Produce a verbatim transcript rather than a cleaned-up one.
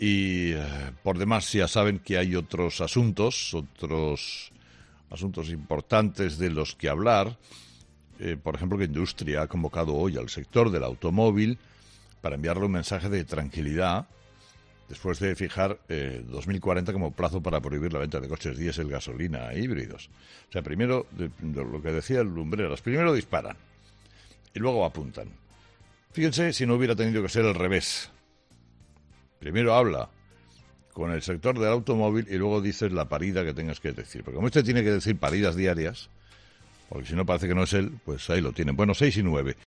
Y eh, por demás ya saben que hay otros asuntos, otros asuntos importantes de los que hablar. Eh, por ejemplo, que Industria ha convocado hoy al sector del automóvil para enviarle un mensaje de tranquilidad después de fijar eh, dos mil cuarenta como plazo para prohibir la venta de coches diésel, gasolina e híbridos. O sea, primero, de, de lo que decía el Lumbreras, primero disparan y luego apuntan. Fíjense si no hubiera tenido que ser al revés. Primero habla con el sector del automóvil y luego dices la parida que tengas que decir. Porque como este tiene que decir paridas diarias, porque si no parece que no es él, pues ahí lo tienen. Bueno, seis y nueve.